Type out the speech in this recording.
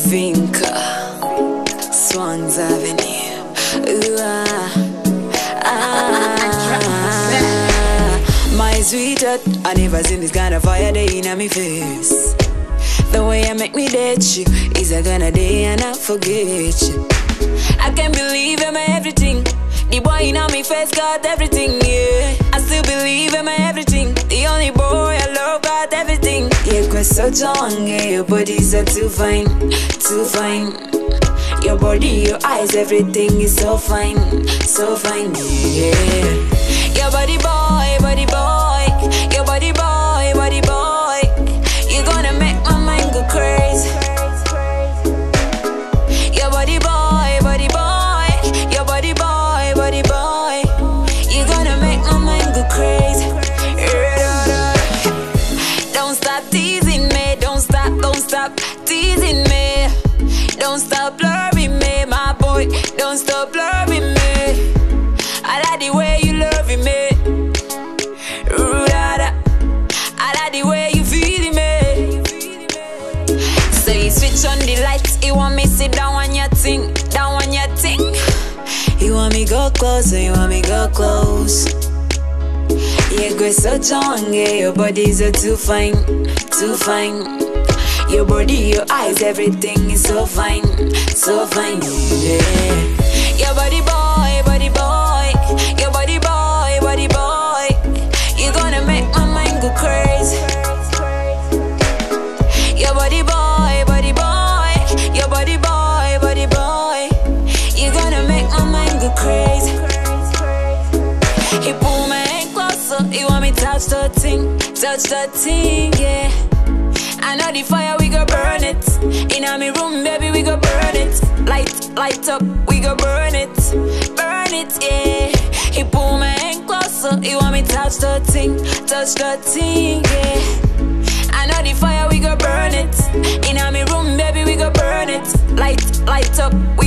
Finca, Swans Avenue. Ooh, my sweetheart, I never seen this kind of fire day in my face. The way you make me date you is a gonna day and I forget you. I can't believe I'm everything. The boy in my face got everything, yeah. I still believe I'm everything. The only boy I love got everything. Yeah, cause so young, yeah. Your body's so too fine, too fine. Your body, your eyes, everything is so fine, yeah. Your body boy, body boy. Your body boy, body boy. You're gonna make my mind go crazy. Your body boy, body boy. Your body boy, body boy. You're gonna make my mind go crazy. Don't stop teasing me. Don't stop teasing me. Don't stop loving me, my boy. Don't stop loving me. I like the way you loving me. I like the way you feeling me. So you switch on the lights. You want me sit down on your thing, down on your thing. You want me go close, you want me go close. Yeah, go so young, yeah. Your body's so too fine, too fine. Your body, your eyes, everything is so fine, yeah. Your body boy, body boy. Your body boy, body boy. You're gonna make my mind go crazy. Your body boy, body boy. Your body boy, body boy. You're gonna make my mind go crazy. He pull my hand closer. You want me touch the thing, yeah. I know the fire, we go burn it. In my room, baby, we go burn it. Light up, we go burn it, yeah. He pull my hand closer. You want me touch the thing, yeah. I know the fire, we go burn it. In my room, baby, we go burn it. Light up.